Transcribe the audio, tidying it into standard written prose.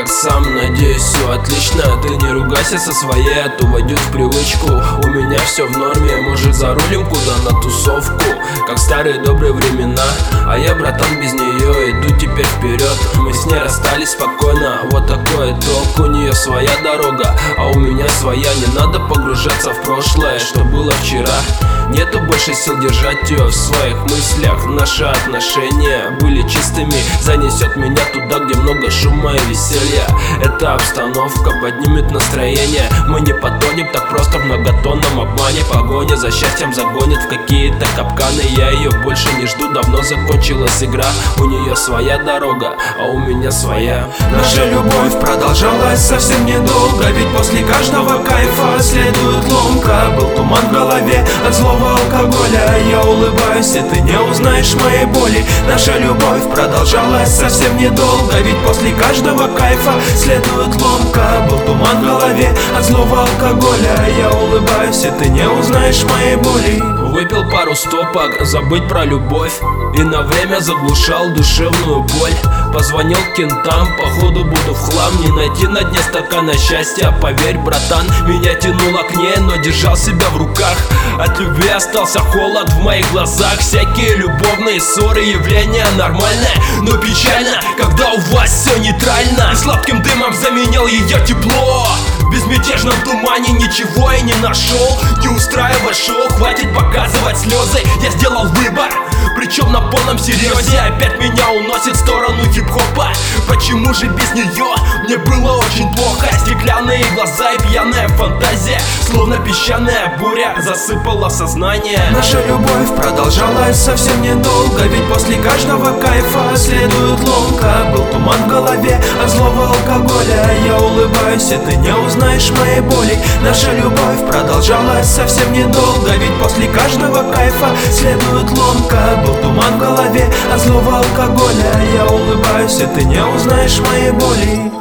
как сам, надеюсь, все отлично. Ты не ругайся со своей, а то войдет в привычку. У меня все в норме, может зарулим куда на тусовку, как в старые добрые времена. А я, братан, без нее иду теперь вперед. Мы с ней расстались спокойно, вот такой итог. У нее своя дорога, а у меня своя. Не надо погружаться в прошлое, что было вчера. Нету больше сил держать ее в своих мыслях. Наши отношения были чистыми. Занесет меня туда, где много шума и веселья. Эта обстановка поднимет настроение. Мы не потонем так просто в многотонном обмане. Погоня за счастьем загонит в какие-то капканы. Я ее больше не жду, давно закончилась игра. У нее своя дорога, а у меня своя. Наша любовь продолжалась совсем недолго, ведь после каждого кайфа следует ломка. Был туман в голове от злого алкоголя. Я улыбаюсь, и ты не узнаешь моей боли. Наша любовь продолжалась совсем недолго, ведь после каждого кайфа следует ломка. Был туман в голове от злого алкоголя. Я улыбаюсь, и ты не узнаешь моей боли. Выпил пару стопок, забыть про любовь, и на время заглушал душевную боль. Позвонил кентам, походу буду в хлам. Не найти на дне стакана счастья, поверь, братан. Меня тянуло к ней, но держал себя в руках. От любви остался холод в моих глазах. Всякие любовные ссоры, явление нормальное, но печально, когда у вас все нейтрально. И сладким дымом заменял ее тепло. В безмятежном тумане ничего я не нашел. Не устраивай шоу, хватит показывать слезы. Я сделал выбор, причем на полном серьезе. Опять меня уносит в сторону хип-хопа. Почему же без нее мне было очень плохо? Стеклянные глаза и пьяная фантазия, словно песчаная буря, засыпала сознание. Наша любовь продолжалась совсем недолго, ведь после каждого кайфа следует ломка. Был туман в голове от злого алкоголя. Я улыбаюсь, и ты не узнаешь моей боли. Наша любовь продолжалась совсем недолго, ведь после каждого кайфа следует ломка. Был туман в голове от злого алкоголя. Я улыбаюсь, и ты не узнаешь моей боли.